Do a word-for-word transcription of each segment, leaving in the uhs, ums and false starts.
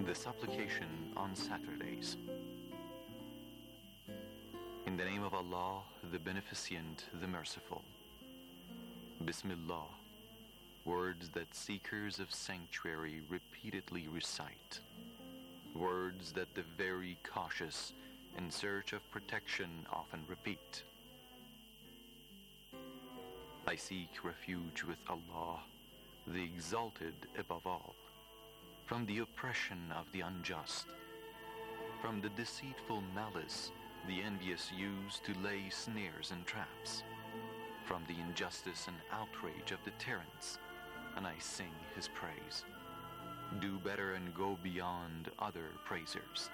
The supplication on Saturdays. In the name of Allah, the Beneficent, the Merciful. Bismillah, words that seekers of sanctuary repeatedly recite, words that the very cautious in search of protection often repeat. I seek refuge with Allah, the Exalted above all, from the oppression of the unjust, from the deceitful malice the envious use to lay snares and traps, from the injustice and outrage of the tyrants, and I sing his praise. Do better and go beyond other praisers.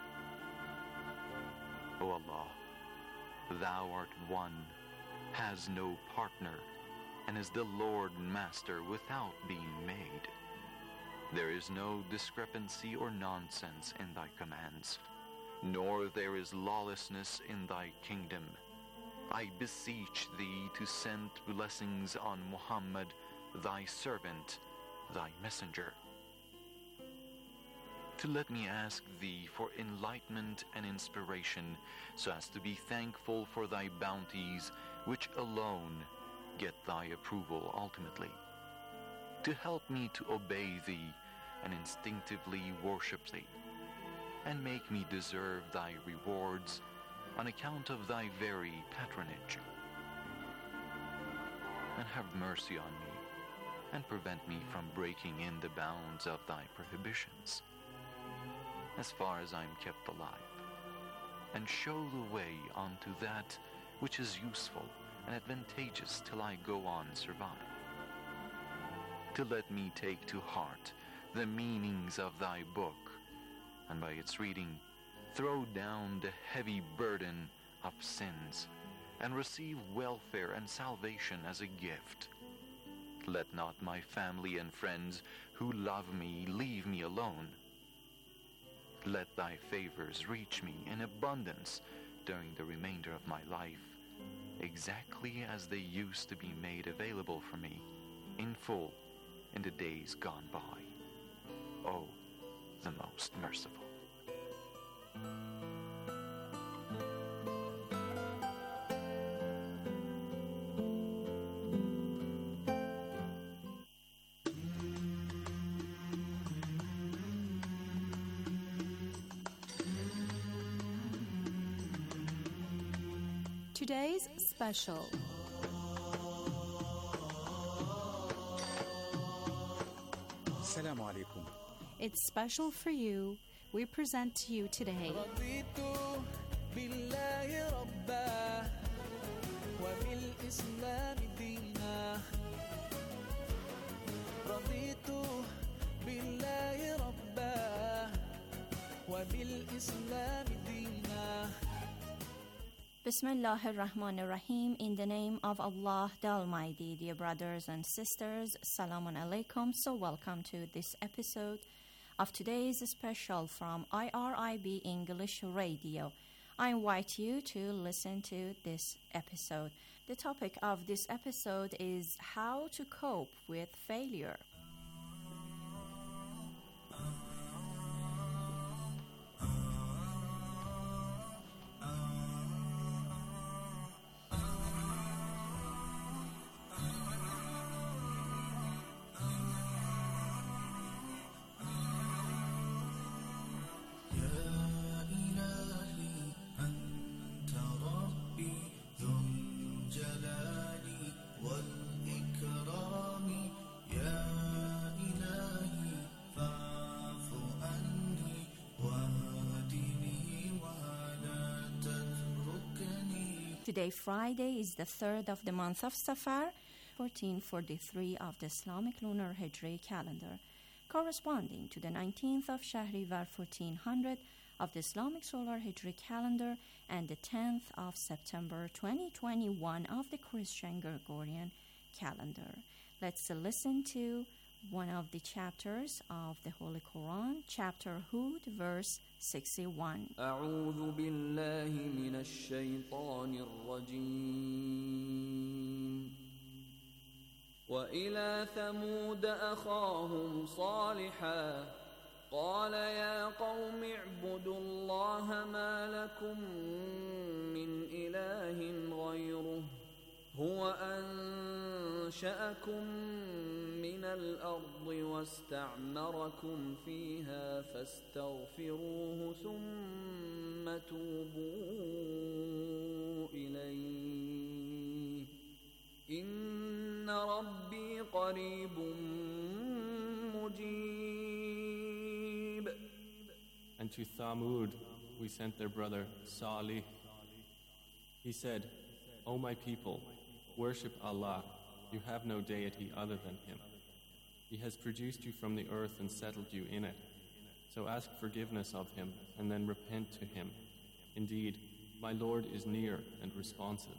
O Allah, Thou art one, has no partner, and is the Lord and Master without being made. There is no discrepancy or nonsense in Thy commands, nor there is lawlessness in Thy kingdom. I beseech Thee to send blessings on Muhammad, Thy servant, Thy messenger. To let me ask Thee for enlightenment and inspiration, so as to be thankful for Thy bounties, which alone get Thy approval ultimately. To help me to obey Thee and instinctively worship Thee, and make me deserve Thy rewards on account of Thy very patronage. And have mercy on me, and prevent me from breaking in the bounds of Thy prohibitions, as far as I am kept alive, and show the way unto that which is useful and advantageous till I go on survive. To let me take to heart the meanings of Thy book, and by its reading throw down the heavy burden of sins, and receive welfare and salvation as a gift. Let not my family and friends who love me leave me alone. Let Thy favors reach me in abundance during the remainder of my life, exactly as they used to be made available for me in full in the days gone by. O, the Most Merciful. Today's special. Assalamu alaikum. It's special for you. We present to you today رضيت بالله ربا وبالإسلام دينا رضيت بالله ربا وبالإسلام دينا. Bismillah ar-Rahman ar-Rahim. In the name of Allah the Almighty. Dear brothers and sisters, Salamun Alaikum. So welcome to this episode of today's special from I R I B English Radio. I invite you to listen to this episode. The topic of this episode is how to cope with failure. Today, Friday, is the third of the month of Safar, fourteen forty-three of the Islamic lunar Hijri calendar, corresponding to the nineteenth of Shahrivar fourteen hundred of the Islamic solar Hijri calendar and the tenth of September twenty twenty-one of the Christian Gregorian calendar. Let's listen to one of the chapters of the Holy Quran, chapter Hud, verse sixty-one. أعوذ بالله من الشيطان الرجيم. وإلى ثمود أخاهم صالحا قال يا قوم اعبدوا الله ما لكم من إله غيره هو أنشأكم من الأرض واستعمركم فيها فاستغفروه ثم توبوا إليه إن ربي قريب مجيب. And to Thamud we sent their brother Salih. He said, O my people, worship Allah. You have no deity other than Him. He has produced you from the earth and settled you in it. So ask forgiveness of Him and then repent to Him. Indeed, my Lord is near and responsive.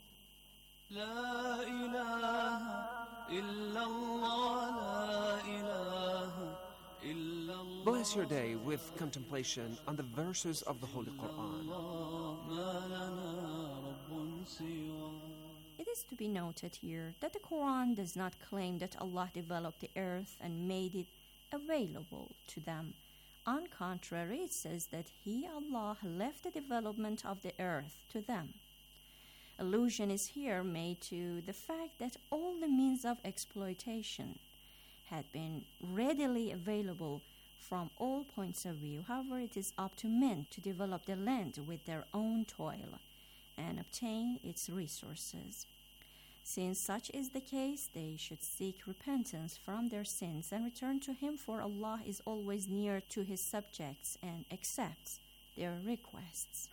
لا إله إلا الله لا إله إلا الله. Bless your day with contemplation on the verses of the Holy Quran. ما لنا رب سواه. It is to be noted here that the Quran does not claim that Allah developed the earth and made it available to them. On contrary, it says that He, Allah, left the development of the earth to them. Allusion is here made to the fact that all the means of exploitation had been readily available from all points of view. However, it is up to men to develop the land with their own toil and obtain its resources. Since such is the case, they should seek repentance from their sins and return to Him, for Allah is always near to His subjects and accepts their requests.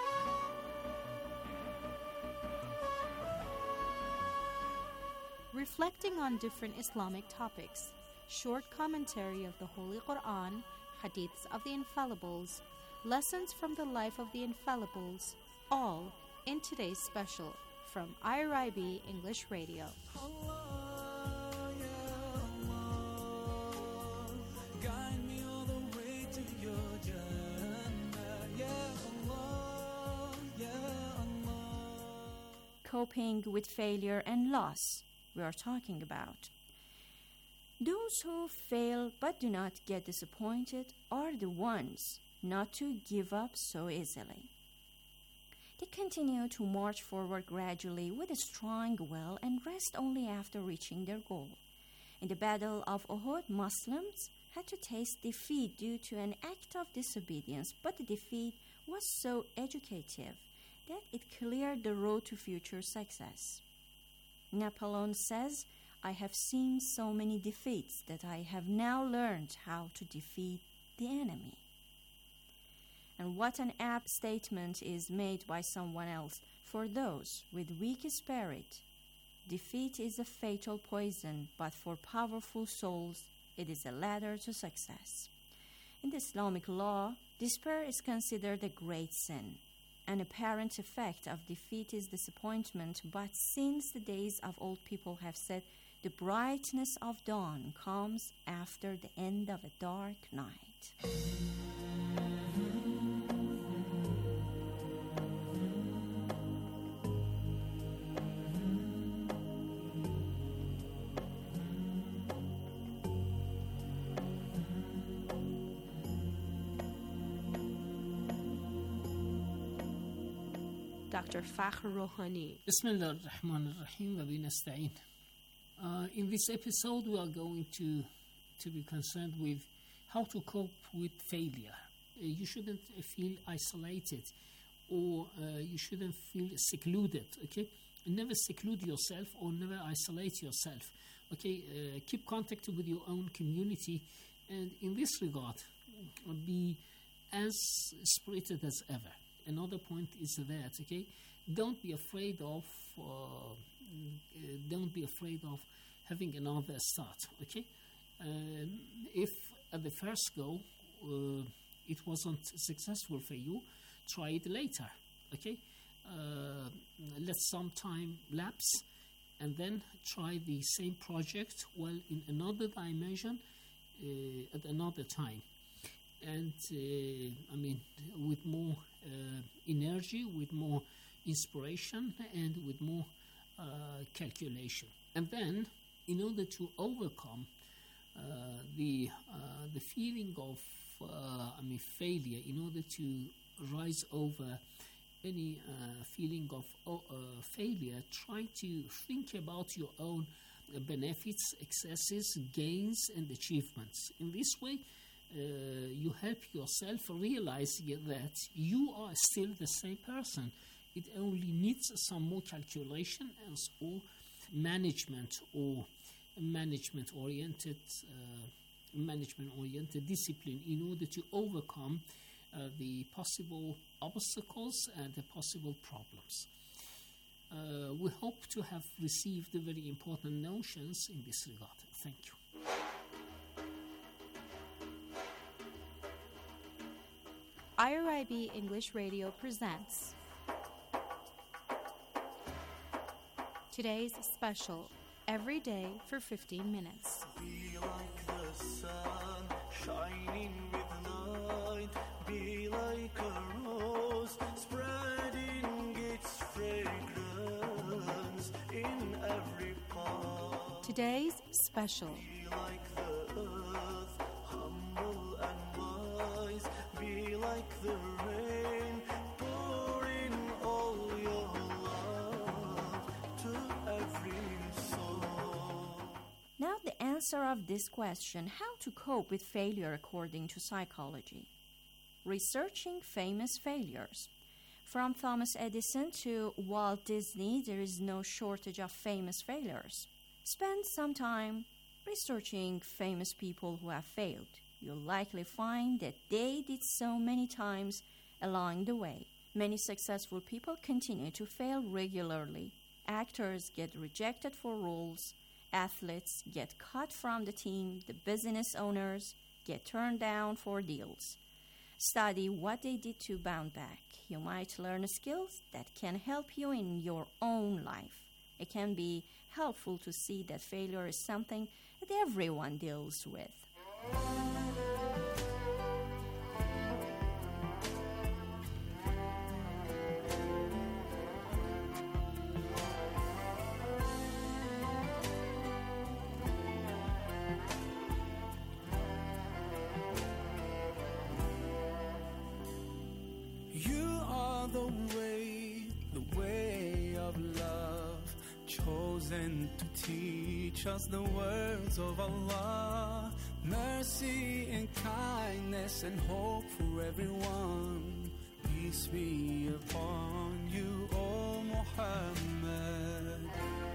Reflecting on different Islamic topics, short commentary of the Holy Quran, hadiths of the Infallibles, lessons from the life of the Infallibles, all in today's special from I R I B English Radio. Allah, ya Allah, guide me all the way to your Jannah. Ya Allah, ya Allah. Coping with failure and loss, we are talking about. Those who fail but do not get disappointed are the ones not to give up so easily. They continue to march forward gradually with a strong will and rest only after reaching their goal. In the Battle of Uhud, Muslims had to taste defeat due to an act of disobedience, but the defeat was so educative that it cleared the road to future success. Napoleon says, I have seen so many defeats that I have now learned how to defeat the enemy. And what an apt statement is made by someone else. For those with weak spirit, defeat is a fatal poison, but for powerful souls, it is a ladder to success. In the Islamic law, despair is considered a great sin. An apparent effect of defeat is disappointment, but since the days of old people have said, the brightness of dawn comes after the end of a dark night. Doctor Fakhr Rohani. Bismillah ar-Rahman ar-Rahim wa binasta'in. Uh, in this episode, we are going to to be concerned with how to cope with failure. Uh, you shouldn't feel isolated, or uh, you shouldn't feel secluded. Okay, never seclude yourself or never isolate yourself. Okay, uh, keep contact with your own community, and in this regard, be as spirited as ever. Another point is that, okay, don't be afraid of uh, uh, don't be afraid of having another start. Okay, um, if at the first go uh, it wasn't successful for you, try it later. Okay, uh, let some time lapse and then try the same project well in another dimension uh, at another time. And uh, I mean, with more uh, energy, with more inspiration, and with more uh, calculation. And then, in order to overcome uh, the uh, the feeling of uh, I mean failure, in order to rise over any uh, feeling of uh, failure, try to think about your own uh, benefits, excesses, gains, and achievements. In this way, uh, you help yourself realize that you are still the same person. It only needs some more calculation and or management or management-oriented uh, management-oriented discipline in order to overcome uh, the possible obstacles and the possible problems. Uh, we hope to have received very important notions in this regard. Thank you. I R I B English Radio presents today's special, Every Day for fifteen minutes. Be like the sun, shining with light. Be like a rose, spreading its fragrance in every part. Today's special. Be like the earth, humble and wise. Be like the rain, pour in all your love to every soul. Now the answer of this question, how to cope with failure according to psychology. Researching famous failures. From Thomas Edison to Walt Disney, there is no shortage of famous failures. Spend some time researching famous people who have failed. You'll likely find that they did so many times along the way. Many successful people continue to fail regularly. Actors get rejected for roles. Athletes get cut from the team. The business owners get turned down for deals. Study what they did to bounce back. You might learn skills that can help you in your own life. It can be helpful to see that failure is something that everyone deals with. You are the way, the way of love, chosen to teach us the words of Allah. Mercy and kindness and hope for everyone. Peace be upon you, O Muhammad.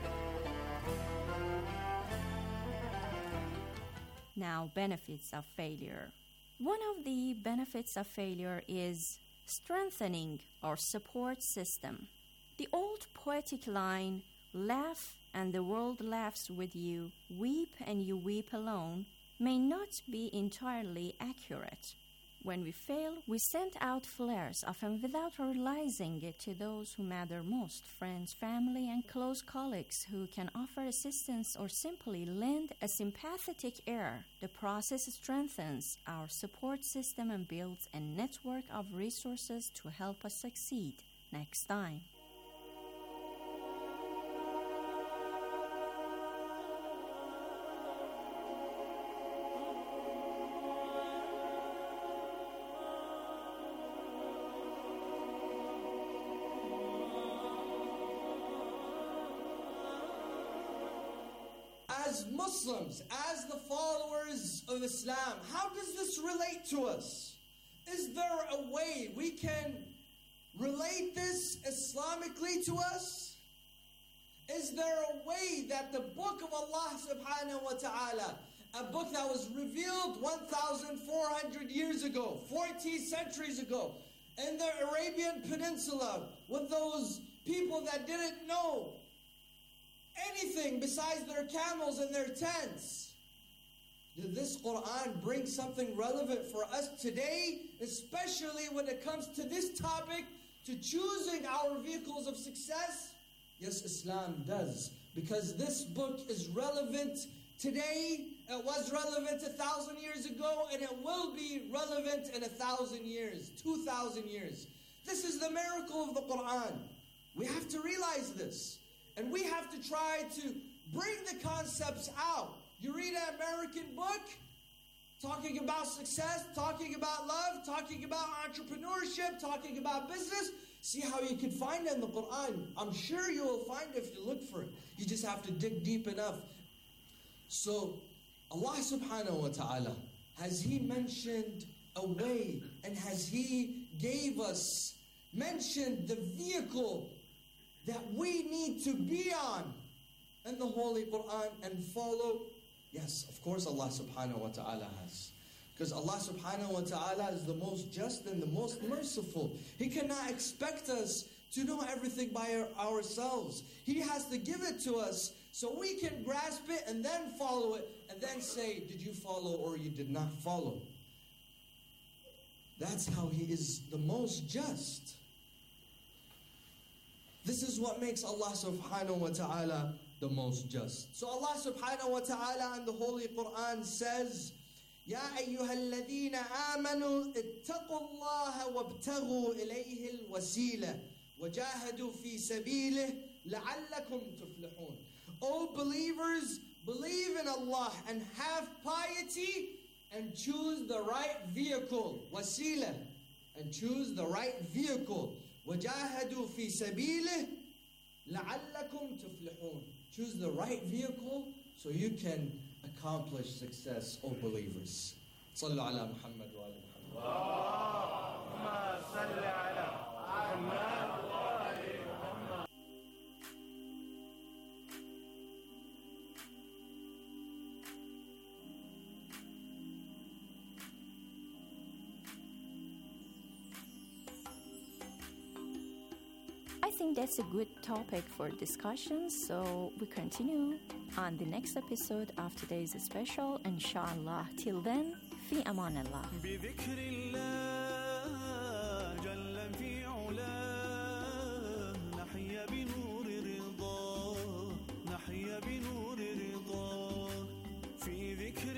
Now, benefits of failure. One of the benefits of failure is strengthening our support system. The old poetic line, laugh and the world laughs with you, weep and you weep alone, may not be entirely accurate. When we fail, we send out flares, often without realizing it, to those who matter most, friends, family, and close colleagues who can offer assistance or simply lend a sympathetic ear. The process strengthens our support system and builds a network of resources to help us succeed next time. As Muslims, as the followers of Islam, how does this relate to us? Is there a way we can relate this Islamically to us? Is there a way that the book of Allah subhanahu wa ta'ala, a book that was revealed one thousand four hundred years ago, fourteen centuries ago, in the Arabian Peninsula, with those people that didn't know anything besides their camels and their tents, did this Quran bring something relevant for us today, especially when it comes to this topic, to choosing our vehicles of success? Yes, Islam does, because this book is relevant today. It was relevant a thousand years ago, and it will be relevant in a thousand years, two thousand years. This is the miracle of the Quran. We have to realize this. And we have to try to bring the concepts out You read an American book talking about success, talking about love, talking about entrepreneurship, talking about business. See how you can find it in the Quran. I'm sure you will find it if you look for it. You just have to dig deep enough. So Allah subhanahu wa ta'ala, has He mentioned a way, and has He gave us, mentioned the vehicle that we need to be on in the Holy Quran and follow? Yes, of course Allah subhanahu wa ta'ala has. Because Allah subhanahu wa ta'ala is the most just and the most merciful. He cannot expect us to know everything by our, ourselves. He has to give it to us so we can grasp it and then follow it and then say, did you follow or you did not follow? That's how He is the most just. This is what makes Allah subhanahu wa ta'ala the most just. So Allah subhanahu wa ta'ala in the Holy Quran says, يا أيها الذين آمنوا اتقوا الله وابتغوا إليه الوسيلة وجاهدوا في سبيله لعلكم تفلحون. O believers, believe in Allah and have piety and choose the right vehicle, wasila, and choose the right vehicle. وجاهدوا في سبيله لعلكم تفلحون. Choose the right vehicle so you can accomplish success, O believers. صلوا على محمد وآل محمد. اللهم صل على محمد وآل محمد. I think that's a good topic for discussion, so we continue on the next episode of today's special, inshallah. Till then, fi aman Allah. بذكر الله جل في علاه نحيا بنور رضاه نحيا بنور رضاه في ذكر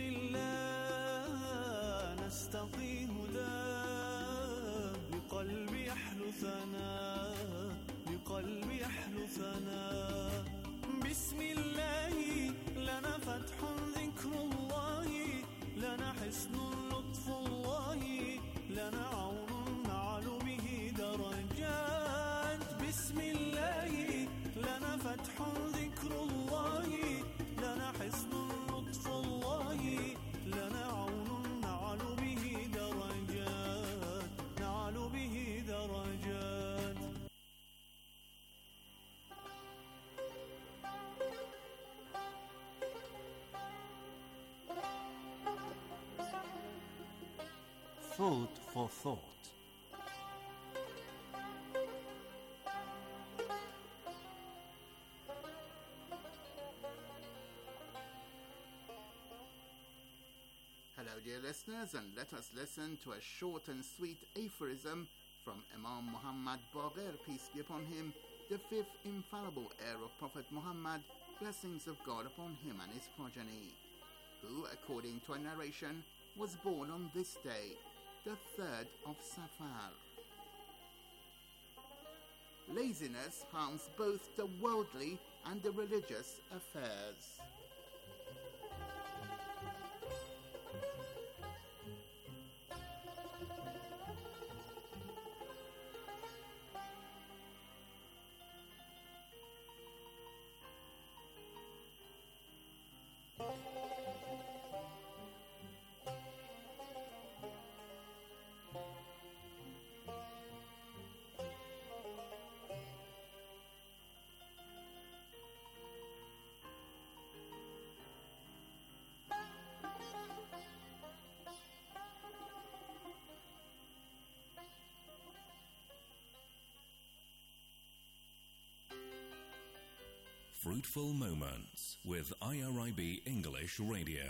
الله نستقي هداه لقلب يحلو ثناه لقلب يحلو ثناه بسم الله لنا فتح ذكر الله لنا حسن لطف الله لنا عون نعلو به درجات بسم الله لنا فتح ذكر الله لنا حسن لطف الله لنا عون نعلو به درجات نعلو به درجات. Food for thought. Hello dear listeners, and let us listen to a short and sweet aphorism from Imam Muhammad Baqir, peace be upon him, the fifth infallible heir of Prophet Muhammad, blessings of God upon him and his progeny, who, according to a narration, was born on this day, the third of Safar. Laziness harms both the worldly and the religious affairs. Fruitful Moments with I R I B English Radio.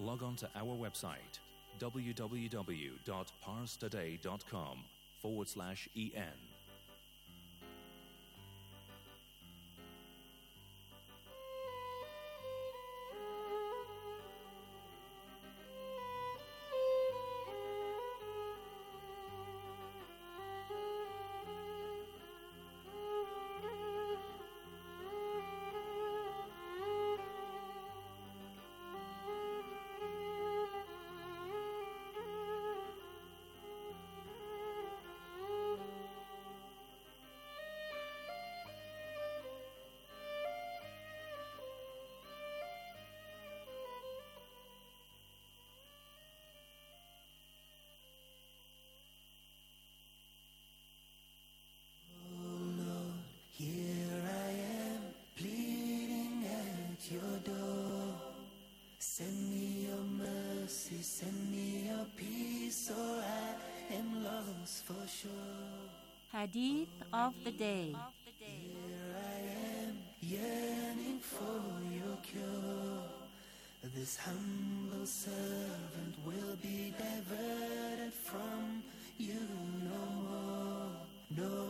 log on to our website www.parstoday.com forward slash en. Send me your mercy, send me your peace, or I am lost for sure. Hadith of the day. Here I am, yearning for your cure. This humble servant will be diverted from you no more, no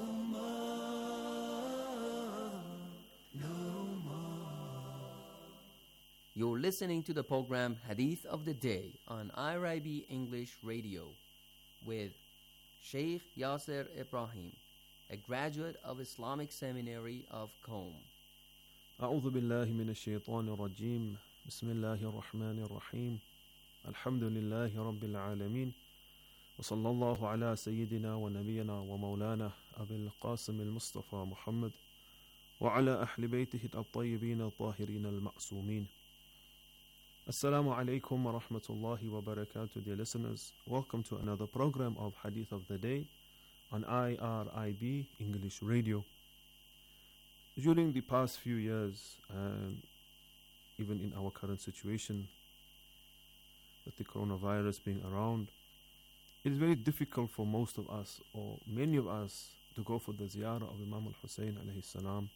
more, no more. You're listening to the program Hadith of the Day on I R I B English Radio with Sheikh Yasser Ibrahim, a graduate of Islamic Seminary of Qom. أعوذ بالله من الشيطان الرجيم بسم الله الرحمن الرحيم الحمد لله رب العالمين وصلى الله على سيدنا ونبينا ومولانا أبي القاسم المصطفى محمد وعلى أهل بيته الطيبين الطاهرين المعصومين. Assalamu alaikum wa rahmatullahi wa barakatuh, dear listeners. Welcome to another program of Hadith of the Day on I R I B English Radio. During the past few years, and even in our current situation, with the coronavirus being around, it is very difficult for most of us, or many of us, to go for the ziyarah of Imam al-Hussein alayhi salam.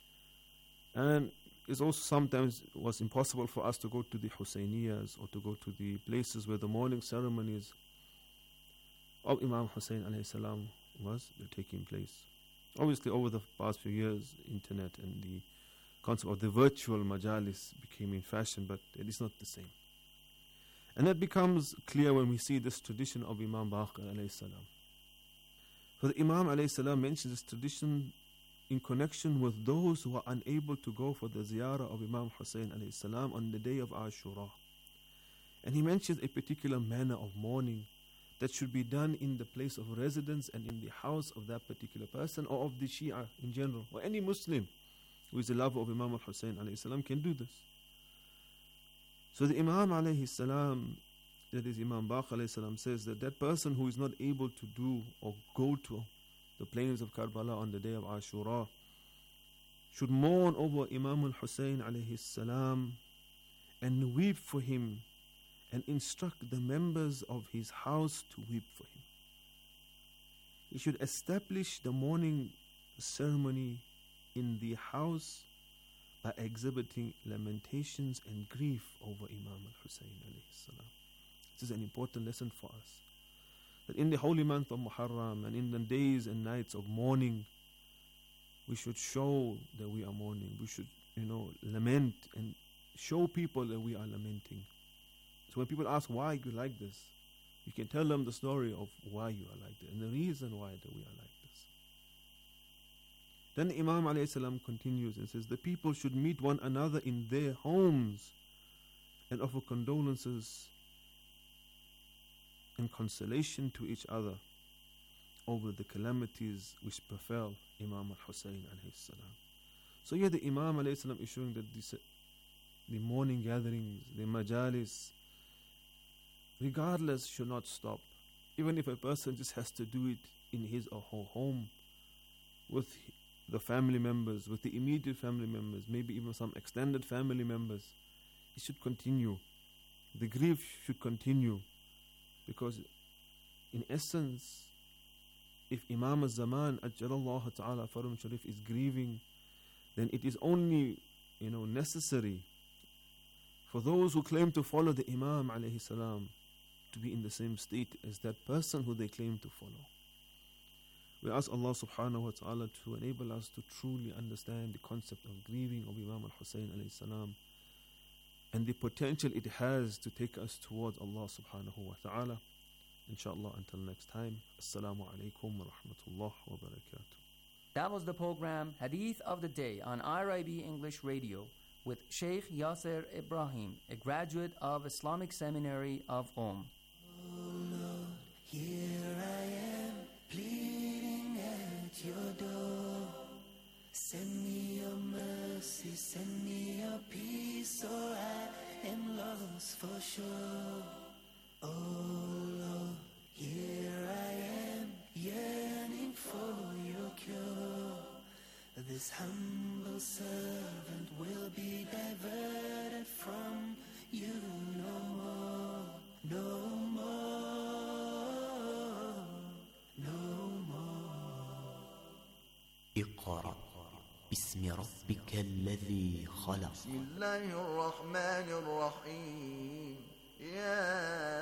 And it also sometimes was impossible for us to go to the Husayniyas or to go to the places where the morning ceremonies of Imam Hussein alayhi salam was taking place. Obviously, over the past few years, internet and the concept of the virtual majalis became in fashion, but it is not the same. And that becomes clear when we see this tradition of Imam Baqir alayhi salam. For the Imam alayhi salam mentions this tradition in connection with those who are unable to go for the ziyarah of Imam Hussein alayhi salam on the day of Ashura. And he mentions a particular manner of mourning that should be done in the place of residence and in the house of that particular person, or of the Shia in general, or any Muslim who is a lover of Imam al-Hussein alayhi salam can do this. So the Imam alayhi salam, that is Imam Baqir alayhi salam, says that that person who is not able to do or go to the plains of Karbala on the day of Ashura should mourn over Imam al-Hussein alayhi salam and weep for him, and instruct the members of his house to weep for him. He should establish the mourning ceremony in the house by exhibiting lamentations and grief over Imam al-Hussein alayhi salam. This is an important lesson for us, that in the holy month of Muharram and in the days and nights of mourning, we should show that we are mourning. We should, you know, lament and show people that we are lamenting. So when people ask why you like this, you can tell them the story of why you are like this and the reason why that we are like this. Then Imam alayhi salam continues and says, the people should meet one another in their homes and offer condolences and consolation to each other over the calamities which befell Imam al-Hussein alayhi salam. So here the Imam alayhi salam is showing that this, the morning gatherings, the majalis, regardless, should not stop. Even if a person just has to do it in his or her home with the family members, with the immediate family members, maybe even some extended family members, it should continue. The grief should continue, because in essence, if Imam al-Zaman Ajjalallahu Ta'ala Farum Sharif is grieving, then it is only, you know, necessary For those who claim to follow the Imam alayhi salam to be in the same state as that person who they claim to follow. We ask Allah subhanahu wa ta'ala to enable us to truly understand the concept of grieving of Imam al-Hussein alayhi salam and the potential it has to take us towards Allah subhanahu wa ta'ala. Inshallah, until next time, Assalamu alaikum wa rahmatullah wa barakatuh. That was the program Hadith of the Day on I R I B English Radio with Sheikh Yasser Ibrahim, a graduate of Islamic Seminary of Qom. Here I am, pleading at your door. Send me your mercy, send me your peace, or I am lost for sure. Oh Lord, here I am, yearning for your cure. This humble servant will be diverted from you no more, no more, no more. اقرأ باسم ربك الذي خلق. بسم الله الرحمن الرحيم. يا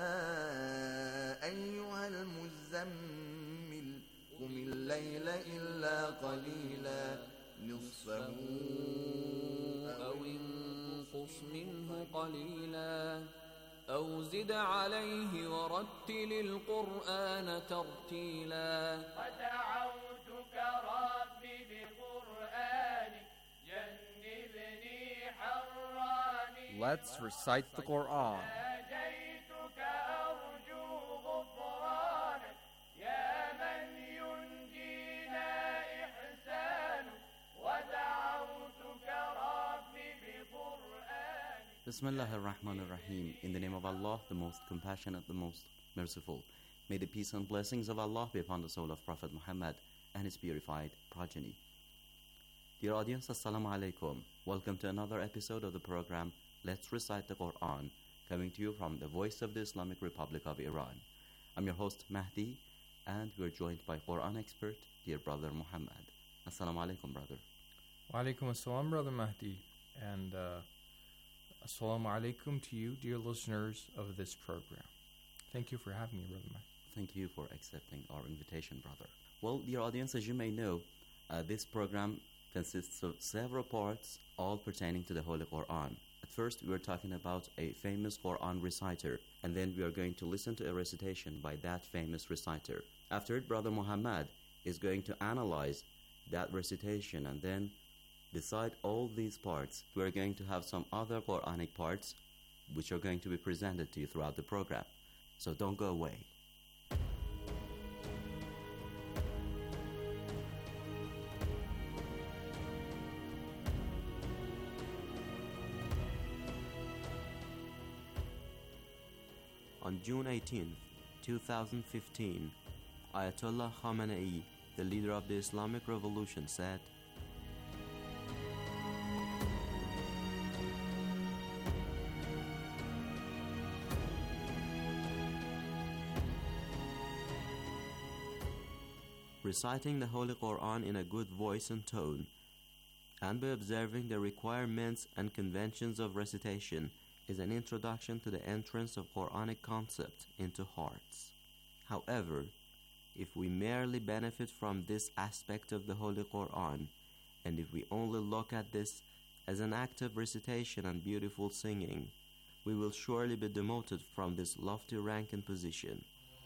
أيها المزمل قم الليل إلا قليلا نصفه أو انقص منه قليلا أو زد عليه ورتل القرآن ترتيلا ودعوتك ربي بقرآنك جنبني حراني. Let's recite the Quran. ناجيتك أرجو غفرانك يا من ينجينا إحسانك ودعوتك ربي بقرآنك. Bismillah ar-Rahman ar-Rahim. In the name of Allah, the most compassionate, the most merciful. May the peace and blessings of Allah be upon the soul of Prophet Muhammad and his purified progeny. Dear audience, Assalamu alaikum. Welcome to another episode of the program Let's Recite the Quran, coming to you from the voice of the Islamic Republic of Iran. I'm your host Mahdi, and we're joined by Quran expert, dear brother Muhammad. Assalamu alaikum, brother. Wa alaikum assalam, brother Mahdi. And uh, assalamu alaikum to you, dear listeners of this program. Thank you for having me, brother Mahdi. Thank you for accepting our invitation, brother. Well, dear audience, as you may know, uh, this program consists of several parts, all pertaining to the Holy Quran. At first, we were talking about a famous Quran reciter, and then we are going to listen to a recitation by that famous reciter. After it, Brother Muhammad is going to analyze that recitation, and then beside all these parts, we are going to have some other Quranic parts which are going to be presented to you throughout the program. So don't go away. On June eighteenth, two thousand fifteen, Ayatollah Khamenei, the leader of the Islamic Revolution, said, reciting the Holy Quran in a good voice and tone, and by observing the requirements and conventions of recitation, is an introduction to the entrance of Quranic concept into hearts. However, if we merely benefit from this aspect of the Holy Quran, and if we only look at this as an act of recitation and beautiful singing, we will surely be demoted from this lofty rank and position.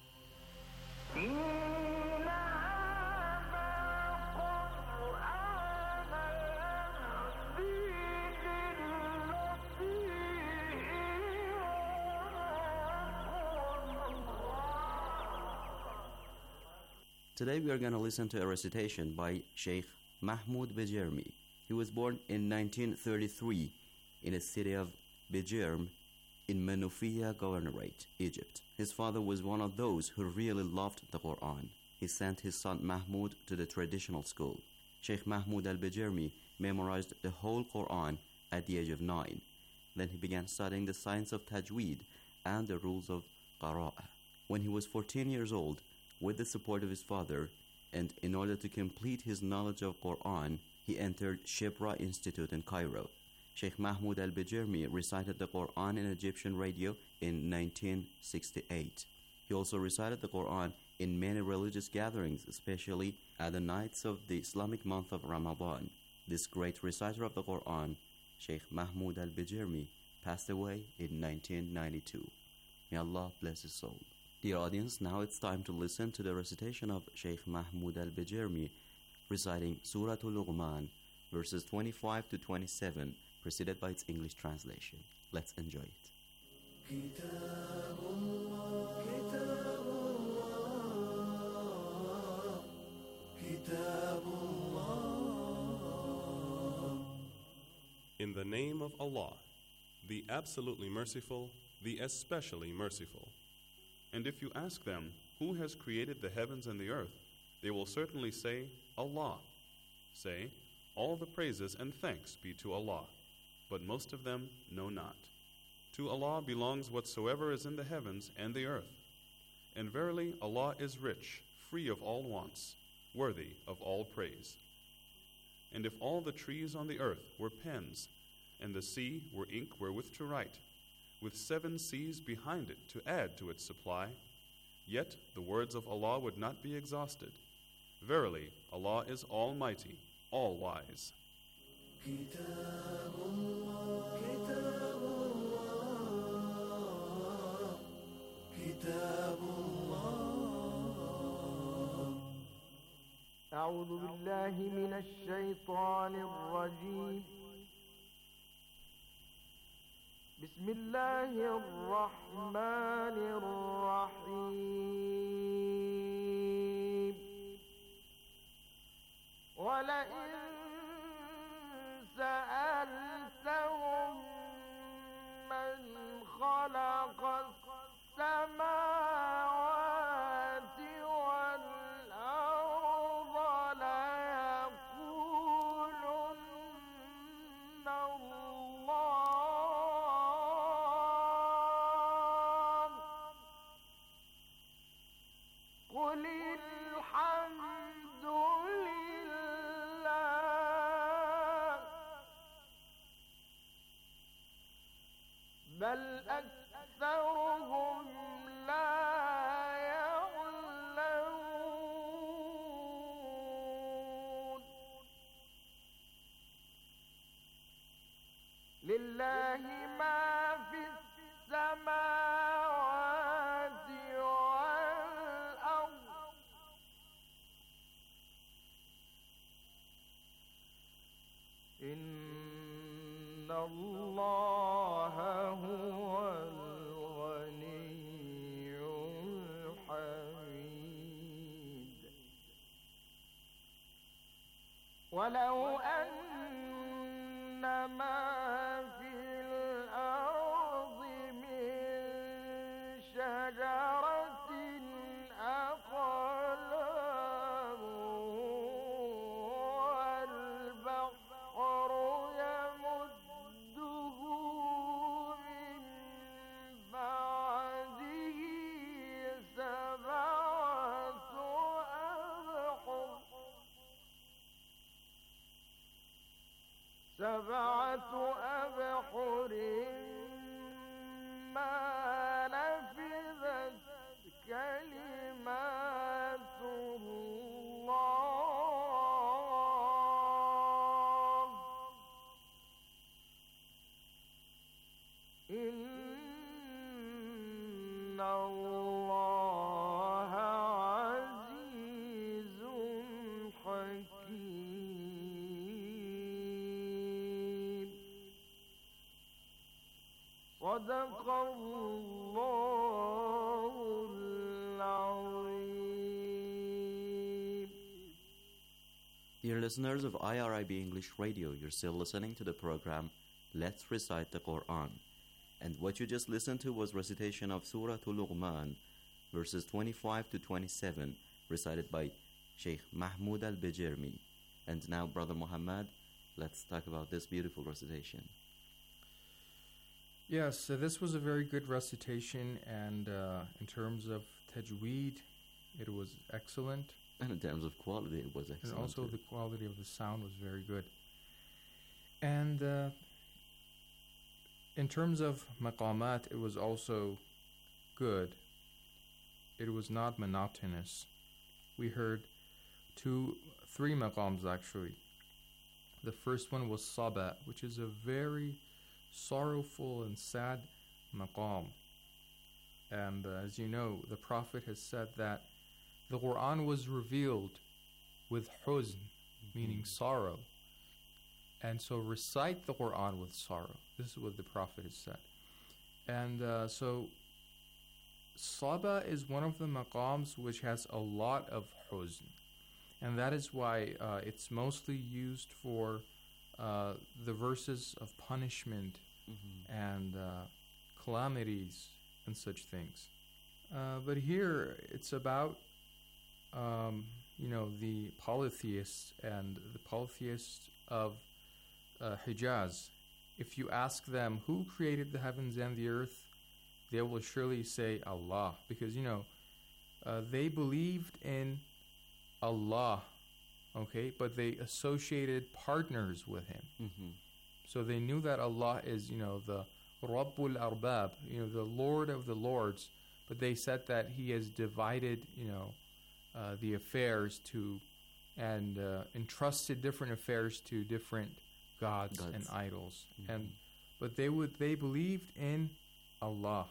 Today we are going to listen to a recitation by Sheikh Mahmoud Bejermi. He was born in nineteen thirty-three in the city of Bejerm in Menoufiya Governorate, Egypt. His father was one of those who really loved the Quran. He sent his son Mahmoud to the traditional school. Sheikh Mahmoud al-Bejermi memorized the whole Quran at the age of nine. Then he began studying the science of Tajweed and the rules of Qira'ah. When he was fourteen years old, with the support of his father, and in order to complete his knowledge of Quran, he entered Shibra Institute in Cairo. Sheikh Mahmoud al-Bijirmi recited the Quran in Egyptian radio in nineteen sixty-eight. He also recited the Quran in many religious gatherings, especially at the nights of the Islamic month of Ramadan. This great reciter of the Quran, Sheikh Mahmoud al-Bijirmi, passed away in nineteen ninety-two. May Allah bless his soul. Dear audience, now it's time to listen to the recitation of Sheikh Mahmoud al-Bijirmi reciting Surah Al-Luqman, verses twenty-five to twenty-seven, preceded by its English translation. Let's enjoy it. In the name of Allah, the absolutely merciful, the especially merciful. And if you ask them, who has created the heavens and the earth, they will certainly say, Allah. Say, all the praises and thanks be to Allah, but most of them know not. To Allah belongs whatsoever is in the heavens and the earth. And verily, Allah is rich, free of all wants, worthy of all praise. And if all the trees on the earth were pens, and the sea were ink wherewith to write, with seven seas behind it to add to its supply, yet the words of Allah would not be exhausted. Verily, Allah is almighty, all-wise. أعوذ بالله من الشيطان الرجيم بسم الله الرحمن الرحيم ولئن سألتهم من خلق السماوات والأرض ليقولن الله قل الحمد لله بل أكثرهم لا يعلمون لله ما في السماوات والأرض إن الله هو الغني الحميد ولو أن ما في الأرض من شجرة أقلام والبحر يمده من بعده سبعة أبحر سبعة أبحر ما نفذت كلمات الله إن الله عزيز حكيم صدق الله العظيم. Dear listeners of I R I B English Radio, you're still listening to the program Let's Recite the Quran. And what you just listened to was recitation of Surah Al-Luqman, verses twenty-five to twenty-seven, recited by Sheikh Mahmoud al-Bijirmi. And now, Brother Muhammad, let's talk about this beautiful recitation. Yes, so this was a very good recitation, and uh, in terms of tajweed, it was excellent. And in terms of quality, it was excellent. And also too. the quality of the sound was very good. And uh, in terms of maqamat, it was also good. It was not monotonous. We heard two, three maqams actually. The first one was Saba, which is a very sorrowful and sad maqam. And uh, as you know, the Prophet has said that the Quran was revealed with huzn, mm-hmm. meaning sorrow. And so recite the Quran with sorrow. This is what the Prophet has said. And uh, so Saba is one of the maqams which has a lot of huzn. And that is why uh, it's mostly used for uh, the verses of punishment mm-hmm. and uh, calamities and such things. Uh, but here it's about, um, you know, the polytheists and the polytheists of uh, Hijaz. If you ask them who created the heavens and the earth, they will surely say Allah. Because, you know, uh, they believed in Allah, okay, but they associated partners with Him. Mm-hmm. So they knew that Allah is, you know, the Rabbul Arbab, you know, the Lord of the Lords, but they said that He has divided, you know, uh, the affairs to, and uh, entrusted different affairs to different gods, gods. and idols. Mm-hmm. And but they would they believed in Allah.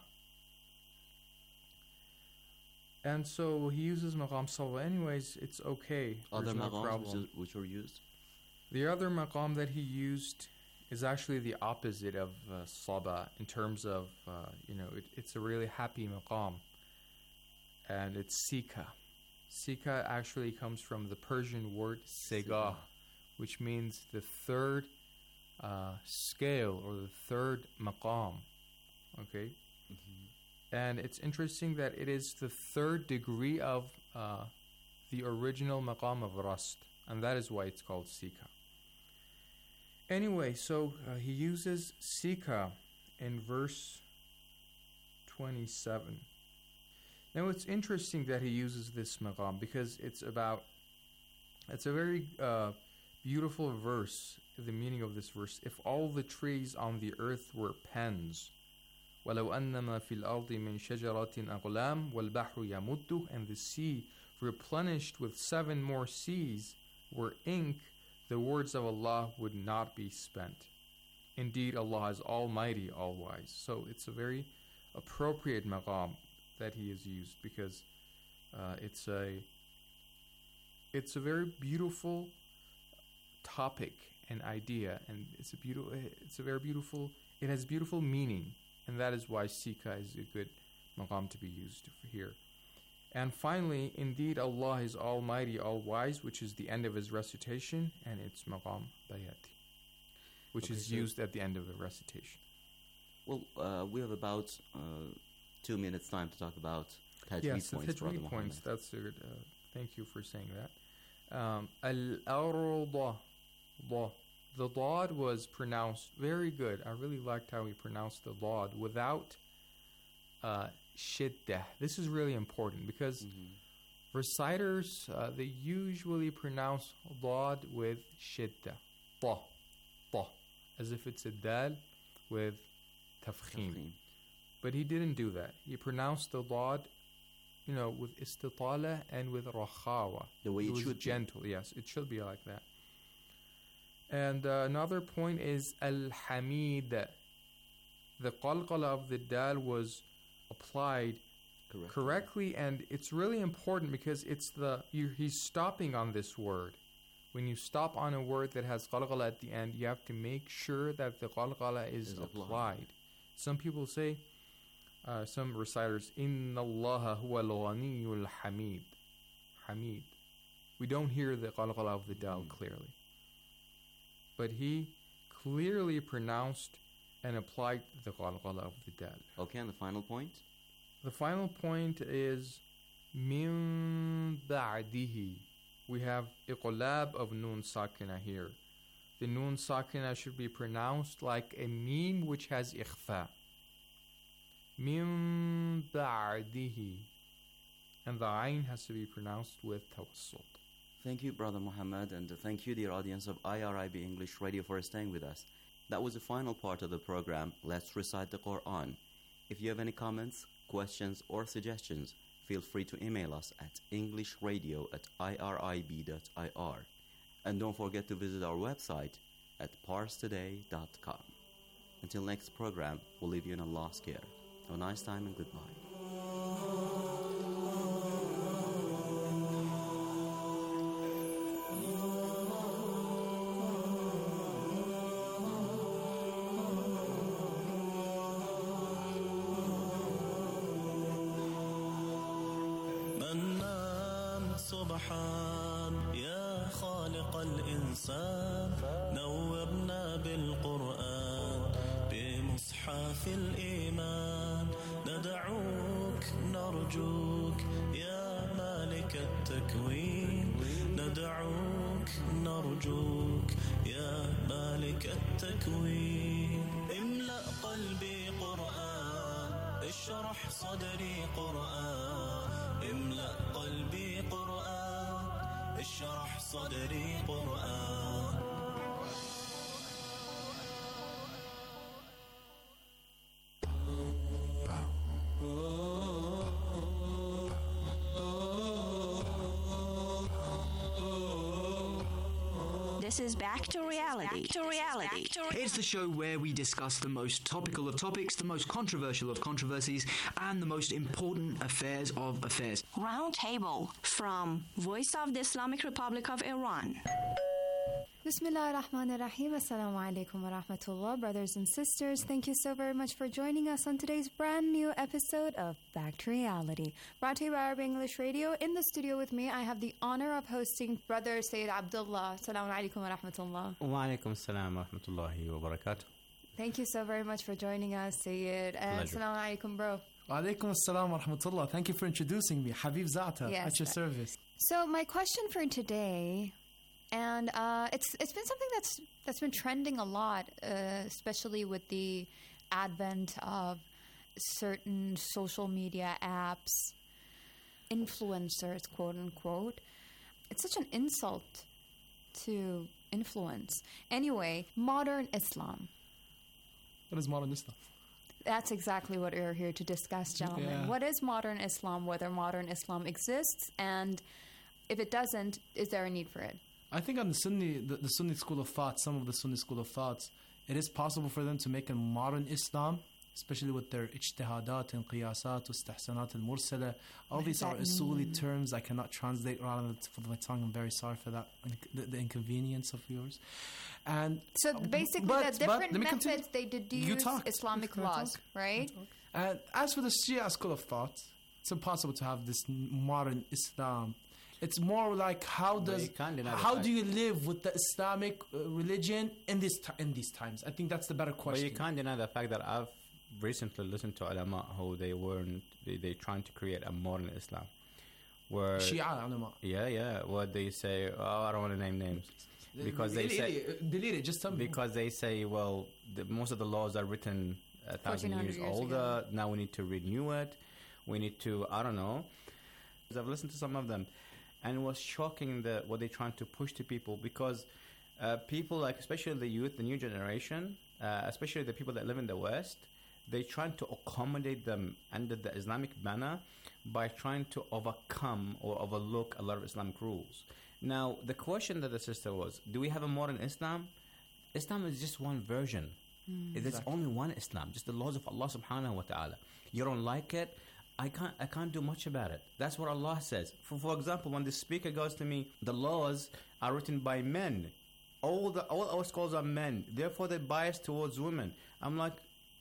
And so he uses maqam Saba. Anyways, it's okay. Other no maqams which were used? The other maqam that he used is actually the opposite of uh, Saba in terms of, uh, you know, it, it's a really happy maqam. And it's Sika. Sika actually comes from the Persian word Sega, which means the third uh, scale or the third maqam. Okay? Mm-hmm. And it's interesting that it is the third degree of uh, the original maqam of Rast. And that is why it's called Sika. Anyway, so uh, he uses Sika in verse twenty-seven. Now it's interesting that he uses this maqam because it's about, it's a very uh, beautiful verse, the meaning of this verse. If all the trees on the earth were pens, وَلَوْ أَنَّمَا فِي الْأَرْضِ مِنْ شَجَرَةٍ أَقْلَامٍ وَالْبَحْرُ يَمُدُّهُ, and the sea replenished with seven more seas were ink, the words of Allah would not be spent. Indeed, Allah is Almighty, All-Wise. So it's a very appropriate maqam that he has used because uh, it's a it's a very beautiful topic and idea, and it's a beautiful it's a very beautiful it has beautiful meaning. And that is why Sika is a good maqam to be used for here. And finally, indeed, Allah is Almighty, All-Wise, which is the end of his recitation, and it's maqam bayati, which okay, is so used at the end of the recitation. Well, uh, we have about uh, two minutes time to talk about tajweed yes, points, the Brother tajweed Muhammad. points, that's good. Uh, thank you for saying that. Um, Al-Arda, the Dad was pronounced very good. I really liked how he pronounced the Dad without uh, shiddah. This is really important because mm-hmm. reciters, uh, they usually pronounce Dad with shiddah. Ta, ta, as if it's a dal with tafkhim. But he didn't do that. He pronounced the Dad, you know, with istitala and with rakhawa. The way it, it was should gentle, be. Yes, it should be like that. And uh, another point is Al-Hamid. The qalqala of the dal was applied correctly. correctly, and it's really important because it's the you, he's stopping on this word. When you stop on a word that has qalqala at the end, you have to make sure that the qalqala is, is applied. applied. Some people say, uh, some reciters, Inna Allaha huwa al-ghaniyul hamid. Hamid. We don't hear the qalqala of the dal mm. clearly. But he clearly pronounced and applied the qalqala of the dal. Okay, and the final point? The final point is min ba'dihi. We have iqlab of nun sakina here. The nun sakina should be pronounced like a meme which has ikhfa. Min ba'dihi. And the ayn has to be pronounced with tawassut. Thank you, Brother Muhammad, and thank you, dear audience of I R I B English Radio, for staying with us. That was the final part of the program, Let's Recite the Quran. If you have any comments, questions, or suggestions, feel free to email us at englishradio at irib dot I R. And don't forget to visit our website at parstoday dot com. Until next program, we'll leave you in Allah's care. Have a nice time and goodbye. سبحان يا خالق الإنسان نورنا بالقرآن بمصحف الإيمان ندعوك نرجوك يا مالك التكوين ندعوك نرجوك يا مالك التكوين املأ قلبي قرآن اشرح صدري قرآن املأ قلبي قرآن اشرح صدري قرآن This is Back to Reality. Back to Reality. It's the show where we discuss the most topical of topics, the most controversial of controversies, and the most important affairs of affairs. Round Table from Voice of the Islamic Republic of Iran. Bismillah ar-Rahman ar-Rahim. Assalamu alaikum wa rahmatullah. Brothers and sisters, thank you so very much for joining us on today's brand new episode of Back to Reality, brought to you by Arabic English Radio. In the studio with me, I have the honor of hosting Brother Sayyid Abdullah. Assalamu alaikum wa rahmatullah. Wa alaikum assalam wa rahmatullahi wa barakatuh. Thank you so very much for joining us, Sayyid. And assalamu alaikum, bro. Wa alaikum assalam wa rahmatullah. Thank you for introducing me. Habib Za'ata, yes, at your service. So my question for today... And uh, it's it's been something that's that's been trending a lot, uh, especially with the advent of certain social media apps, influencers, quote unquote. It's such an insult to influence. Anyway, modern Islam. What is modern Islam? That's exactly what we're here to discuss, gentlemen. Yeah. What is modern Islam? Whether modern Islam exists, and if it doesn't, is there a need for it? I think on the Sunni, the, the Sunni school of thought, some of the Sunni school of thoughts, it is possible for them to make a modern Islam, especially with their ijtihadat and qiyasat, istihsanat al-mursala. All these are usuli terms I cannot translate right on the tip of my tongue. I'm very sorry for that, the, the inconvenience of yours. And so basically, but, the different methods continue. they deduce Islamic laws, right? And as for the Shia school of thought, it's impossible to have this modern Islam. It's more like how does how do you live with the Islamic uh, religion in this t- in these times? I think that's the better question. But you can't deny the fact that I've recently listened to ulama who they weren't they they trying to create a modern Islam, where Shia ulama. Yeah, yeah. What they say? Oh, I don't want to name names because they say delete it. Just tell me. Because they say, well, the, most of the laws are written a thousand years, years older. Ago. Now we need to renew it. We need to I don't know. I've listened to some of them. And it was shocking the, what they're trying to push to people because uh, people, like especially the youth, the new generation, uh, especially the people that live in the West, they're trying to accommodate them under the Islamic banner by trying to overcome or overlook a lot of Islamic rules. Now, the question that the sister was, do we have a modern Islam? Islam is just one version. Mm, There's exactly. only one Islam, just the laws of Allah subhanahu wa ta'ala. You don't like it? I can't I can't do much about it. That's what Allah says. For, for example, when the speaker goes to me, the laws are written by men. All the all our scholars are men. Therefore, they're biased towards women. I'm like,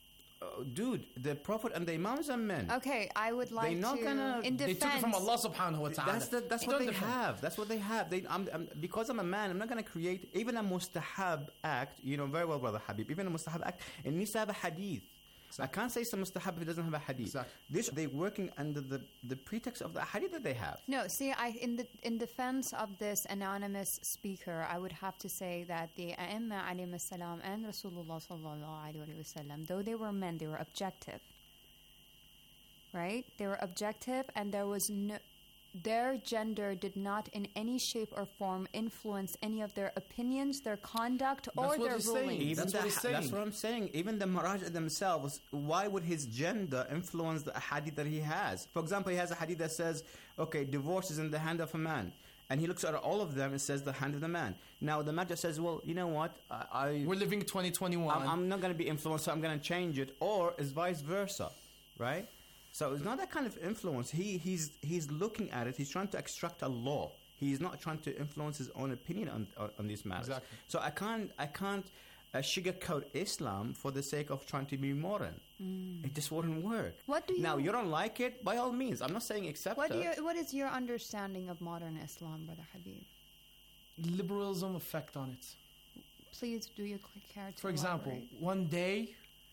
uh, dude, the Prophet and the Imams are men. Okay, I would like not to, gonna, in defense... They took it from Allah subhanahu wa ta'ala. That's, the, that's what they different. have. That's what they have. They, I'm, I'm, because I'm a man, I'm not going to create even a mustahab act. You know very well, Brother Habib. Even a mustahab act, it needs to have a hadith. Exactly. I can't say some mustahab if it doesn't have a hadith. Exactly. This, they're working under the, the pretext of the hadith that they have. No, see, I in the in defense of this anonymous speaker, I would have to say that the A'imma alayhi salam and Rasulullah sallallahu alayhi wa sallam, though they were men, they were objective. Right? They were objective, and there was no their gender did not in any shape or form influence any of their opinions, their conduct, or their rulings. Even That's the, what he's saying. That's what I'm saying. Even the Maraja themselves, why would his gender influence the hadith that he has? For example, he has a hadith that says, okay, divorce is in the hand of a man. And he looks at all of them and says the hand of the man. Now the Maraja says, well, you know what? I, I We're living twenty twenty-one. I'm, I'm not going to be influenced, so I'm going to change it. Or it's vice versa, right? So it's not that kind of influence. He he's he's looking at it. He's trying to extract a law. He's not trying to influence his own opinion on on, on these matters. Exactly. So I can't I can't uh, sugarcoat Islam for the sake of trying to be modern. Mm. It just wouldn't work. What do you now you don't like it? By all means, I'm not saying accept What do it. you? What is your understanding of modern Islam, Brother Habib? Liberalism effect on it. Please, do you care to For example, elaborate? one day,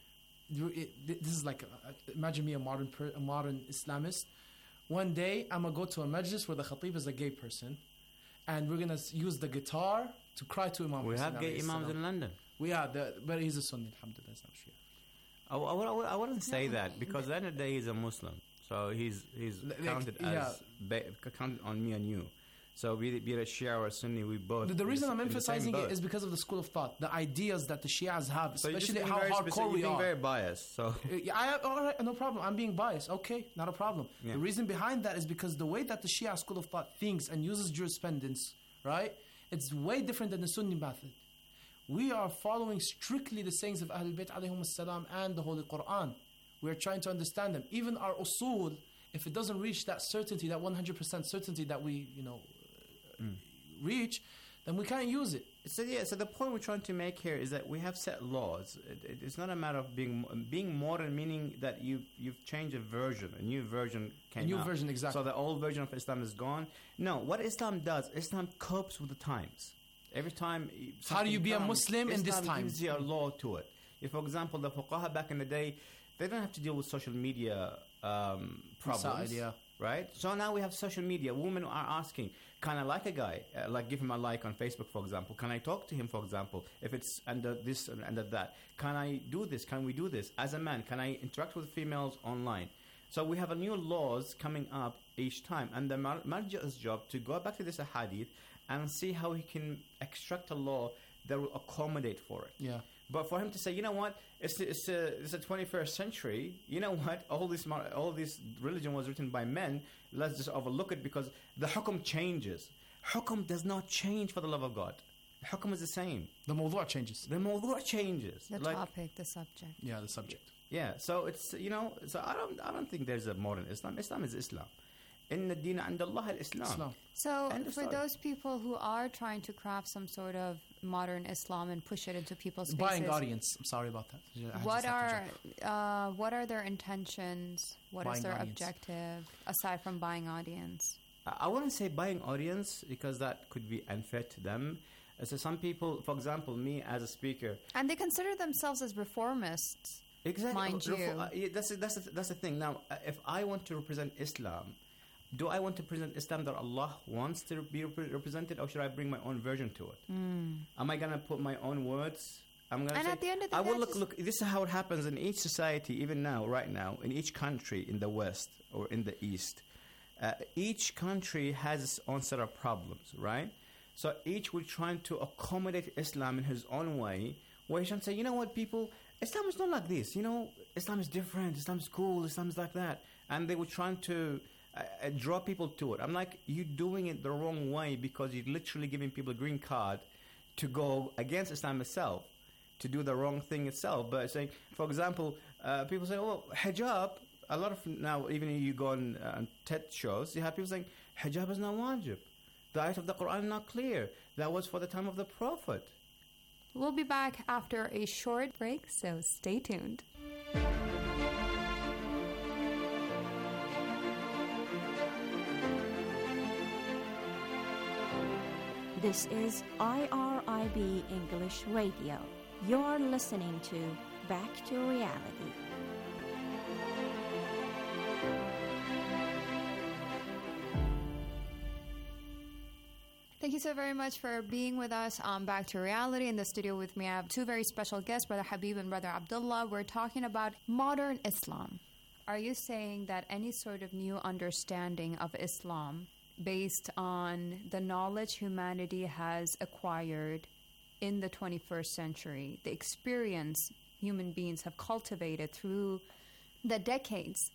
you, it, this is like, a, a, imagine me a modern per, a modern Islamist. One day, I'm going to go to a majlis where the khatib is a gay person, and we're going to use the guitar to cry to Imam We Hussein have gay alayhi imams salam. in London. We are, the, but he's a Sunni, alhamdulillah, he's not Shia. I, I, would- I, would- I wouldn't say that because at the end of the day he's a Muslim, so he's he's Like, counted yeah. as ba- counted on me and you. So be it, be it a Shia or a Sunni, we both. The, the reason I'm in the same emphasizing it boat. is because of the school of thought, the ideas that the Shias have, So you're just especially being how very hardcore specific- we you're being are. very biased. So Uh, yeah, I have, all right, no problem. I'm being biased. Okay, not a problem. Yeah. The reason behind that is because the way that the Shia school of thought thinks and uses jurisprudence, right? It's way different than the Sunni method. We are following strictly the sayings of Ahlul Bayt alayhim salam and the Holy Quran. We are trying to understand them. Even our usul, if it doesn't reach that certainty, that one hundred percent certainty that we, you know, Mm. reach, then we can't use it. So yeah, so the point we're trying to make here is that we have set laws. It, it, it's not a matter of being being modern, meaning that you you've changed a version, a new version came A new out. version, exactly. So the old version of Islam is gone. No, what Islam does, Islam copes with the times. Every time. How do you something be a comes, Muslim in this Islam time? gives you a law to it. If, for example, the fuqaha back in the day, they don't have to deal with social media um, problems. Masail, yeah. Right? So now we have social media. Women are asking, can I like a guy? Uh, like give him a like on Facebook, for example. Can I talk to him, for example, if it's under this and under that? Can I do this? Can we do this? As a man, can I interact with females online? So we have a new laws coming up each time. And the mar- marja's job to go back to this hadith and see how he can extract a law that will accommodate for it. Yeah. But for him to say, you know what, it's the, it's the, it's the twenty-first century. You know what, all this mar- all this religion was written by men. Let's just overlook it because the hukum changes. Hukum does not change for the love of God. Hukum is the same. The mawdu' changes. The mawdu' changes. The Like- topic, the subject. Yeah, the subject. Yeah. So it's you know. So I don't I don't think there's a modern Islam. Islam is Islam. Inna ad-deen 'inda Allah al-Islam. Islam. So, End of for story. those people who are trying to craft some sort of modern Islam and push it into people's Buying faces, audience. I'm sorry about that. I just what have to are uh, what are their intentions? What is Buying their audience. objective aside from buying audience? I I wouldn't say buying audience because that could be unfair to them. Uh, So some people, for example, me as a speaker, And they consider themselves as reformists. exactly. Mind Refo- you. uh, yeah, that's the- that's the- that's the thing. Now, uh, if I want to represent Islam, do I want to present Islam that Allah wants to be rep- represented, or should I bring my own version to it? Mm. Am I gonna put my own words? I'm gonna. And say, at the end of the I day, will I look. just- Look. This is how it happens in each society, even now, right now, in each country in the West or in the East. Uh, each country has its own set of problems, right? So each will trying to accommodate Islam in his own way. Where he's trying to say, you know what, people, Islam is not like this. You know, Islam is different. Islam is cool. Islam is like that. And they were trying to uh, uh, draw people to it. I'm like, you're doing it the wrong way because you're literally giving people a green card to go against Islam itself, to do the wrong thing itself. But saying, for example, uh, people say, oh, hijab. A lot of now, even if you go on uh, TED shows, you have people saying, hijab is not wajib. The ayat of the Quran is not clear. That was for the time of the Prophet. We'll be back after a short break, so stay tuned. This is I R I B English Radio. You're listening to Back to Reality. Thank you so very much for being with us on Back to Reality. In the studio with me, I have two very special guests, Brother Habib and Brother Abdullah. We're talking about modern Islam. are you saying that any sort of new understanding of Islam based on the knowledge humanity has acquired in the twenty-first century, the experience human beings have cultivated through the decades,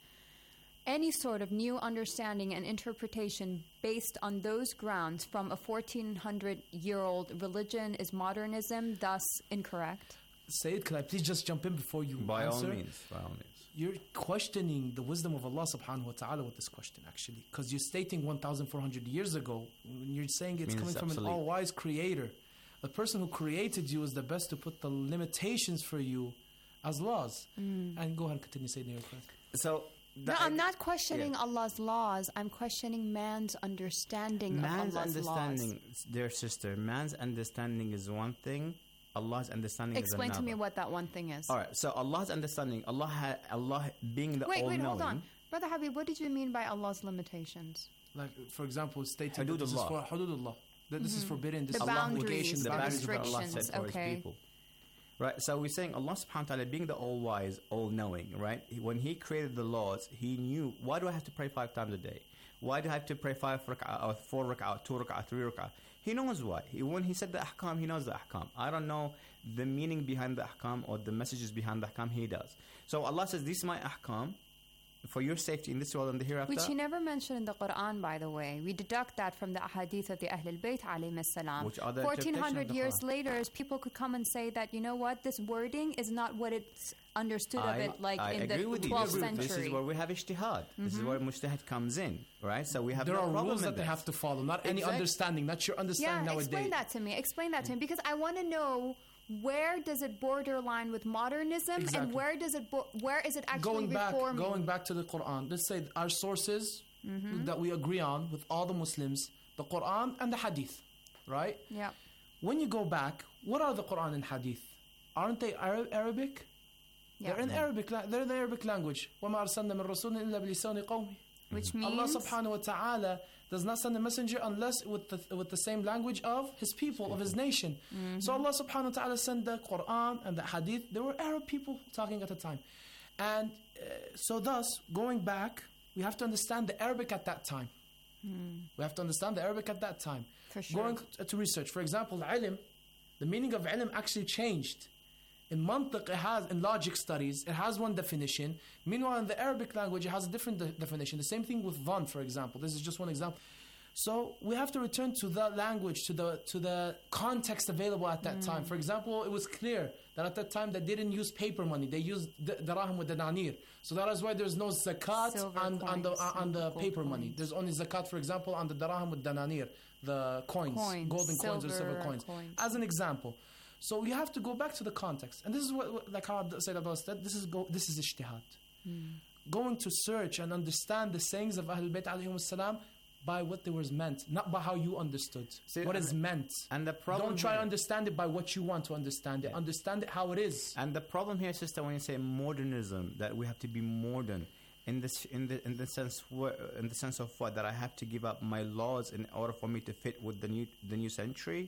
any sort of new understanding and interpretation based on those grounds from a fourteen hundred year old religion is modernism, thus incorrect? Sayyid, can I please just jump in before you By answer? all means, by all means. You're questioning the wisdom of Allah subhanahu wa ta'ala with this question, actually. Because you're stating one thousand four hundred years ago, when you're saying it's Means coming from obsolete. an all-wise creator. The person who created you is the best to put the limitations for you as laws. Mm. And go ahead and continue saying your question. So, No, I'm not questioning Allah's laws. I'm questioning man's understanding Man's of Allah's understanding, laws. dear sister, man's understanding is one thing, Allah's understanding Explain is to another. me what that one thing is. All right, so Allah's understanding, Allah, ha, Allah being the Wait, all-knowing. wait, hold on. Brother Habib, what did you mean by Allah's limitations? Like, for example, stating that this is Hududullah. for hududullah. That this is Mhm. forbidden. This The is boundaries, obligation. the boundaries that Allah restrictions, set for okay. His people. Right, so we're saying Allah subhanahu wa ta'ala being the all-wise, all-knowing, right? He- When He created the laws, He knew, why do I have to pray five times a day? Why do I have to pray five rak'ah, or four rak'ah, two rak'ah, three rak'ah? He knows why. He, when He said the ahkam, He knows the ahkam. I don't know the meaning behind the ahkam or the messages behind the ahkam, He does. So Allah says, this is my ahkam for your safety in this world and the hereafter. Which He never mentioned in the Quran, by the way. We deduct that from the ahadith of the Ahlul Bayt alayhim salam. Which are the fourteen hundred interpretation of the years Quran. later, people could come and say that, you know what, this wording is not what it's understood I, of it like I in agree the with you. twelfth This, century. this is where we have ijtihad. This is Mhm. where mujtahid comes in, right? So we have There no are problem rules with that they this. have to follow, not any Exactly. understanding, not your understanding Yeah, nowadays. explain that to me. Explain that to me. Because I want to know where does it borderline with modernism and Exactly. where does it bo- where is it actually going back, reforming? going back to the Quran. Let's say our sources Mhm. that we agree on with all the Muslims, the Quran and the Hadith, right? Yeah. When you go back, what are the Quran and Hadith? Aren't they Arab- Arabic? Yeah. They're in Yeah. Arabic. la- They're in the Arabic language. وَمَا أَرْسَلْنَا مِن رَسُولٍ إِلَّا بِلِسَانِ قَوْمِهِ. Which Allah means subhanahu wa ta'ala does not send a messenger unless with the, with the same language of his people, of his nation. Mhm. So Allah subhanahu wa ta'ala sent the Quran and the Hadith. They were Arab people talking at the time. And uh, so thus, going back, we have to understand the Arabic at that time. Mm. We have to understand the Arabic at that time. For sure. Going to, to research. For example, ilm, the meaning of ilm actually changed. In mantiq, it has, in logic studies, it has one definition. Meanwhile, in the Arabic language, it has a different de- definition. The same thing with dhan, for example. This is just one example. So we have to return to the language, to the to the context available at that Mm. time. For example, it was clear that at that time they didn't use paper money; they used the dirham with the danir. So that is why there's no zakat Silver on, on the coins, on the gold paper money. coins. There's only zakat, for example, on the dirham with dananir, the coins, Coins, golden coins or silver silver coins. coins. As an example. So we have to go back to the context, and this is what, what like how Sayyid Abdullah said. This is go. This is ijtihad. Mm. Going to search and understand the sayings of Ahlul Bayt alayhim salam by what they was meant, not by how you understood. See, what and is the- meant. And the problem Don't try here- to understand it by what you want to understand it. Understand it how it is. And the problem here, sister, when you say modernism, that we have to be modern, in this, in the, in the sense, wh- in the sense of what, that I have to give up my laws in order for me to fit with the new, the new century.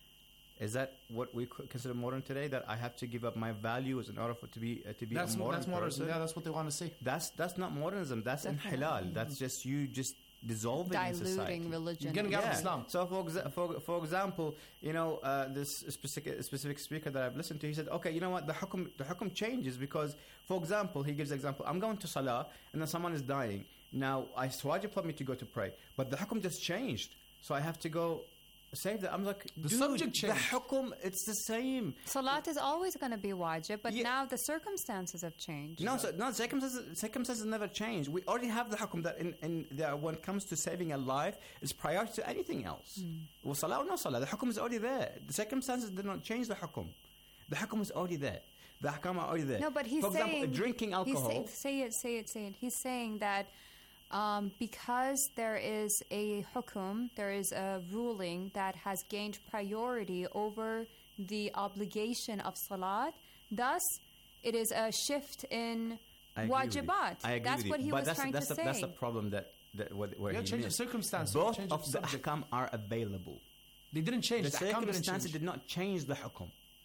Is that what we co- consider modern today? That I have to give up my values in order for to be uh, to be That's a mo- modern that's modernism. person? Yeah, that's what they want to say. That's that's not modernism. That's Definitely. inhilal. That's just you just dissolving in society. Diluting religion. Getting out of Islam. So for, exa- for for example, you know uh, this specific specific speaker that I've listened to, he said, okay, you know what, the hukum the hukum changes because, for example, he gives example. I'm going to salah and then someone is dying. Now I it's wajib for me to go to pray, but the hukum just changed, so I have to go save that. I'm like, The dude, subject the changed. hukum, it's the same. Salat is always going to be wajib, but Yeah. now the circumstances have changed. No, so, no, circumstances, circumstances never change. We already have the hukum that in, in the, when it comes to saving a life, is prior to anything else. Well, salah or no salah, the hukum is already there. The circumstances did not change the hukum. The hukum is already there. The hukum are already there. No, but he's For saying example, drinking alcohol. He's say, say it, say it, say it. He's saying that um, because there is a hukum, there is a ruling that has gained priority over the obligation of salat. Thus, it is a shift in I agree with you. wajibat. I agree That's with you. what he but was that's, trying that's to the, say. That's the problem that, that where, where Yeah, he change the missed. circumstances, Both change of the the subject. ahkam are available. They didn't change. The The ahkam didn't circumstances change. did not change the hukum.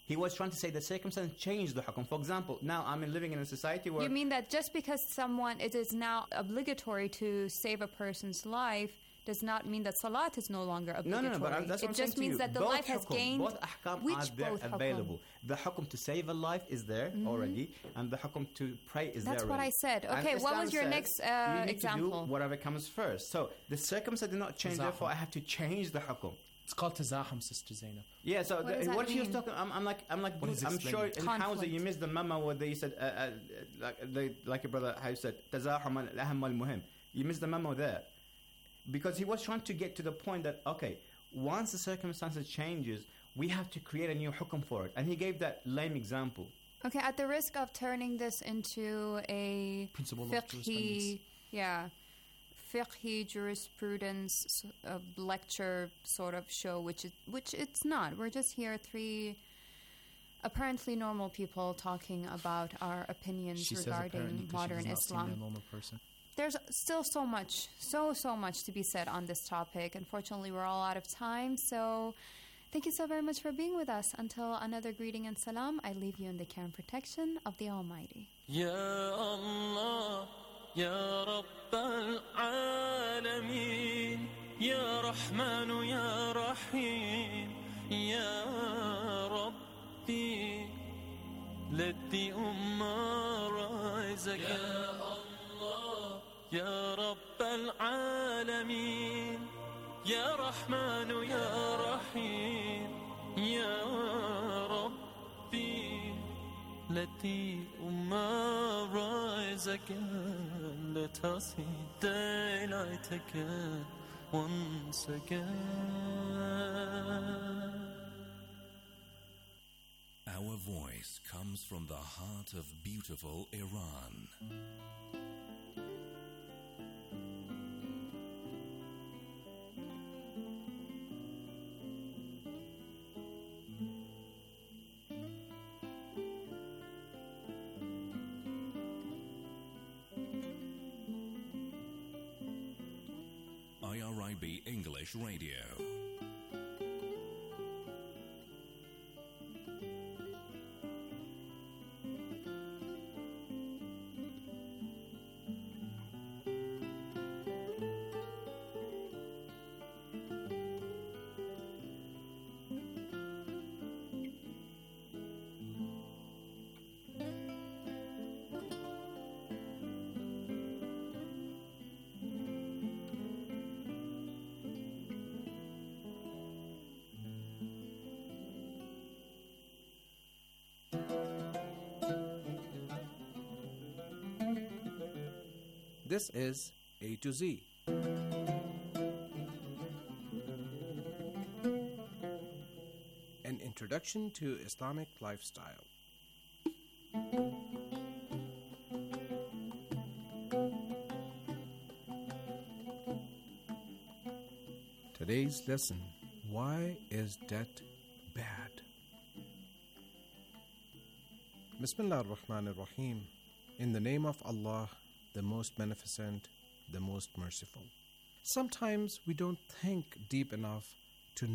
He was trying to say the circumstance changed the hukum. For example, now I'm living in a society where... You mean that just because someone, it is now obligatory to save a person's life, does not mean that salat is no longer obligatory. No, no, no, but I'm, that's what it I'm just saying means to you. that the both life has hukum, gained. Both ahkam Which are there both hukum? available. The hukum to save a life is there Mhm. already, and the hukum to pray is That's there what already. I said. And Okay, what Islam was your says next uh, you need example? To do whatever comes first. So the circumstance did not change, Tazahum. therefore I have to change the hukum. It's called tazahum, Sister Zainab. Yeah, so What the, does that what she was mean? talking, I'm, I'm like, I'm like, What dude, is I'm sure explaining? in Hausa Conflict. you missed the memo where they said, uh, uh, like, they, like your brother how said, تزاحم الأهم والمهم. You missed the memo there, because he was trying to get to the point that okay, once the circumstances changes, we have to create a new hukum for it, and he gave that lame example. Okay, at the risk of turning this into a Principle of fiqhi, jurisprudence. yeah, fiqhi jurisprudence uh, lecture sort of show, which is which it's not. We're just here three apparently normal people talking about our opinions She says regarding apparently 'cause modern she does not seem Islam. a normal person. There's still so much, so, so much to be said on this topic. Unfortunately, we're all out of time. So thank you so very much for being with us. Until another greeting and salam, I leave you in the care and protection of the Almighty. يا الله يا رب العالمين يا رحمن يا رحيم يا ربي let the ummah rise again يا رب العالمين يا رحمن يا رحيم يا ربي let the ummah rise again. Let us see daylight again, once again. Our voice comes from the heart of beautiful Iran. I R I B English Radio. This is A to Z. An introduction to Islamic lifestyle. Today's lesson: why is debt bad? Bismillah ar-Rahman ar-Rahim. In the name of Allah, the most beneficent, the most merciful. Sometimes we don't think deep enough